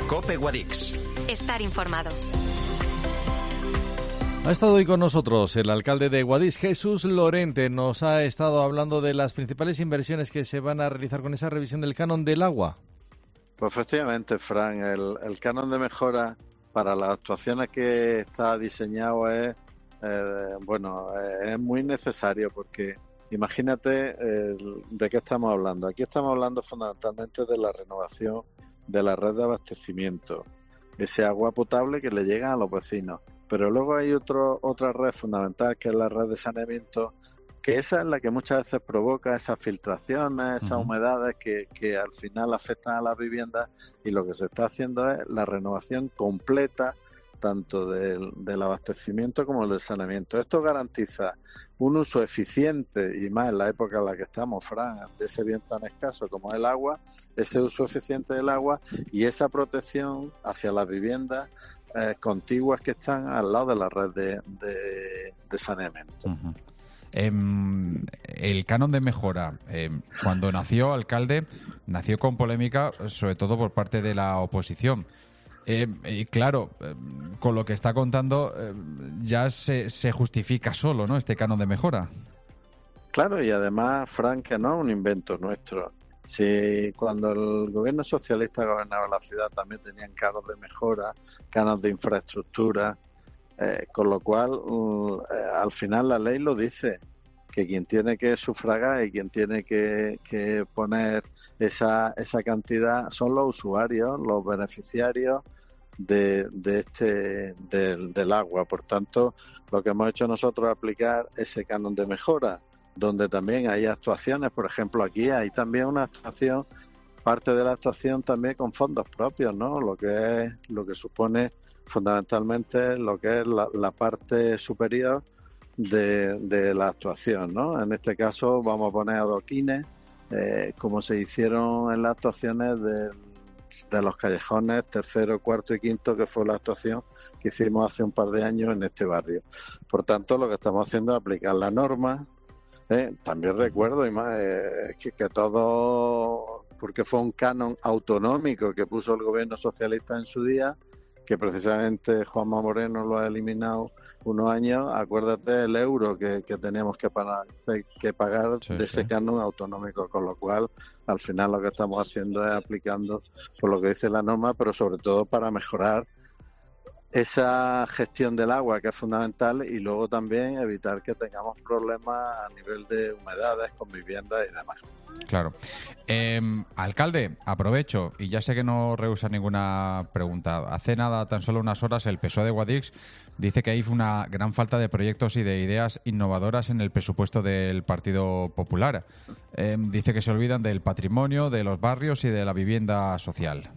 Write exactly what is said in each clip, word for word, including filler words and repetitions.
COPE Guadix. Estar informado. Ha estado hoy con nosotros el alcalde de Guadix, Jesús Lorente. Nos ha estado hablando de las principales inversiones que se van a realizar con esa revisión del canon del agua. Pues efectivamente, Fran, el, el canon de mejora para las actuaciones que está diseñado es, eh, bueno, eh, es muy necesario porque imagínate eh, de qué estamos hablando. Aquí estamos hablando fundamentalmente de la renovación de la red de abastecimiento, ese agua potable que le llega a los vecinos. Pero luego hay otro, otra red fundamental que es la red de saneamiento, que esa es la que muchas veces provoca esas filtraciones, esas uh-huh. humedades que, que al final afectan a las viviendas, y lo que se está haciendo es la renovación completa tanto del, del abastecimiento como del saneamiento. Esto garantiza un uso eficiente, y más en la época en la que estamos, Fran, de ese bien tan escaso como el agua, ese uso eficiente del agua y esa protección hacia las viviendas eh, contiguas que están al lado de la red de, de, de saneamiento. Uh-huh. Eh, el canon de mejora, eh, cuando nació, alcalde, nació con polémica, sobre todo por parte de la oposición. Eh, y claro, eh, con lo que está contando, eh, ya se, se justifica solo, ¿no?, este canon de mejora. Claro, y además, Fran, que no es un invento nuestro. Si cuando el gobierno socialista gobernaba la ciudad también tenían canos de mejora, canos de infraestructura, eh, con lo cual eh, al final la ley lo dice, que quien tiene que sufragar y quien tiene que, que poner esa, esa cantidad son los usuarios, los beneficiarios de, de este del, del agua. Por tanto, lo que hemos hecho nosotros es aplicar ese canon de mejora, donde también hay actuaciones. Por ejemplo, aquí hay también una actuación, parte de la actuación también con fondos propios, ¿no? Lo que es, lo que supone fundamentalmente lo que es la, la parte superior de, de la actuación, ¿no? En este caso vamos a poner adoquines, eh, como se hicieron en las actuaciones de, de los callejones tercero, cuarto y quinto, que fue la actuación que hicimos hace un par de años en este barrio. Por tanto, lo que estamos haciendo es aplicar la norma. Eh, también recuerdo y más, eh, que, que todo, porque fue un canon autonómico que puso el gobierno socialista en su día, que precisamente Juanma Moreno lo ha eliminado unos años. Acuérdate el euro que, que teníamos que pagar, que pagar sí, de ese sí. canon autonómico, con lo cual al final lo que estamos haciendo es aplicando por lo que dice la norma, pero sobre todo para mejorar esa gestión del agua, que es fundamental, y luego también evitar que tengamos problemas a nivel de humedades con viviendas y demás. Claro. Eh, alcalde, aprovecho, y ya sé que no rehúsa ninguna pregunta. Hace nada, tan solo unas horas, el P S O E de Guadix dice que hay una gran falta de proyectos y de ideas innovadoras en el presupuesto del Partido Popular. Eh, dice que se olvidan del patrimonio, de los barrios y de la vivienda social.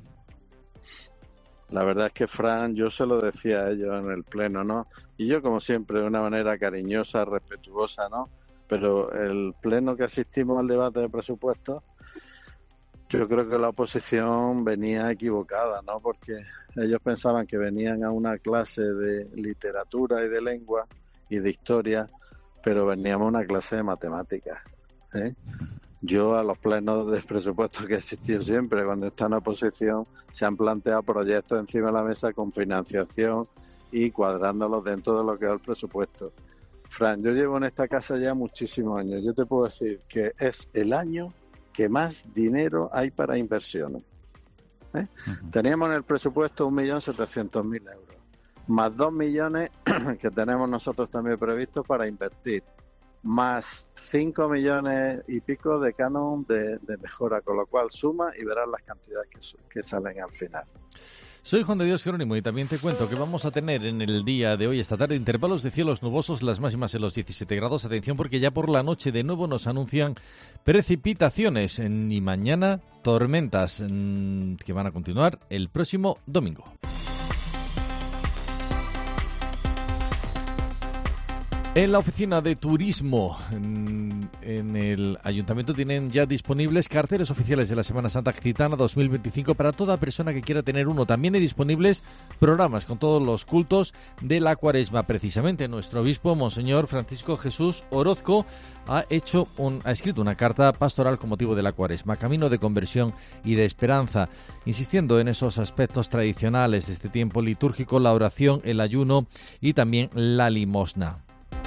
La verdad es que, Fran, yo se lo decía a ellos en el pleno, ¿no? Y yo, como siempre, de una manera cariñosa, respetuosa, ¿no? Pero el pleno que asistimos al debate de presupuestos, yo creo que la oposición venía equivocada, ¿no? Porque ellos pensaban que venían a una clase de literatura y de lengua y de historia, pero veníamos a una clase de matemáticas, ¿eh? Yo a los plenos de presupuestos que he asistido siempre, cuando está en oposición, se han planteado proyectos encima de la mesa con financiación y cuadrándolos dentro de lo que es el presupuesto. Fran, yo llevo en esta casa ya muchísimos años. Yo te puedo decir que es el año que más dinero hay para inversiones. ¿Eh? Uh-huh. Teníamos en el presupuesto un millón setecientos mil euros, más dos millones que tenemos nosotros también previstos para invertir, más cinco millones y pico de canon de, de mejora, con lo cual suma y verás las cantidades que, que salen al final. Soy Juan de Dios Jerónimo y también te cuento que vamos a tener en el día de hoy, esta tarde, intervalos de cielos nubosos, las máximas en los diecisiete grados. Atención, porque ya por la noche de nuevo nos anuncian precipitaciones y mañana tormentas mmm, que van a continuar el próximo domingo. En la oficina de turismo en, en el ayuntamiento tienen ya disponibles carteles oficiales de la Semana Santa Gitana dos mil veinticinco para toda persona que quiera tener uno. También hay disponibles programas con todos los cultos de la Cuaresma. Precisamente nuestro obispo, Monseñor Francisco Jesús Orozco, ha hecho un, ha escrito una carta pastoral con motivo de la Cuaresma, camino de conversión y de esperanza, insistiendo en esos aspectos tradicionales de este tiempo litúrgico, la oración, el ayuno y también la limosna.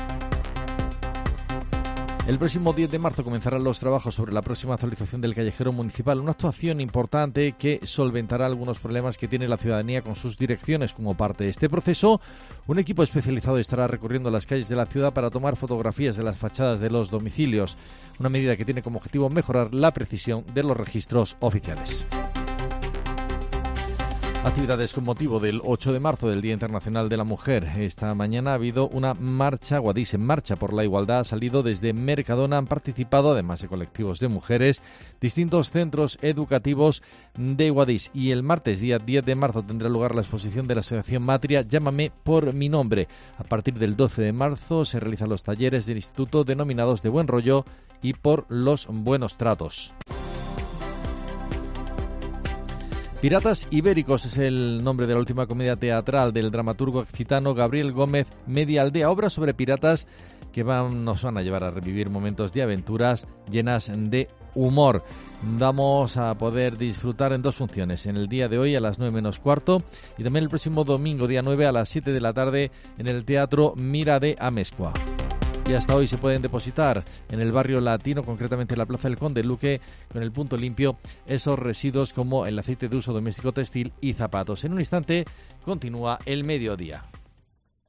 El próximo diez de marzo comenzarán los trabajos sobre la próxima actualización del callejero municipal, una actuación importante que solventará algunos problemas que tiene la ciudadanía con sus direcciones. Como parte de este proceso, un equipo especializado estará recorriendo las calles de la ciudad para tomar fotografías de las fachadas de los domicilios, una medida que tiene como objetivo mejorar la precisión de los registros oficiales. Actividades con motivo del ocho de marzo, del Día Internacional de la Mujer. Esta mañana ha habido una marcha, Guadix en Marcha por la Igualdad, ha salido desde Mercadona. Han participado, además de colectivos de mujeres, distintos centros educativos de Guadix. Y el martes, día diez de marzo, tendrá lugar la exposición de la asociación Matria Llámame por mi nombre. A partir del doce de marzo se realizan los talleres del instituto denominados De Buen Rollo y Por los Buenos Tratos. Piratas Ibéricos es el nombre de la última comedia teatral del dramaturgo occitano Gabriel Gómez Medialdea, obra sobre piratas que van, nos van a llevar a revivir momentos de aventuras llenas de humor. Vamos a poder disfrutar en dos funciones, en el día de hoy a las nueve menos cuarto y también el próximo domingo, día nueve, a las siete de la tarde en el Teatro Mira de Amezcua. Y hasta hoy se pueden depositar en el barrio latino, concretamente en la Plaza del Conde Luque, con el punto limpio, esos residuos como el aceite de uso doméstico textil y zapatos. En un instante continúa el mediodía.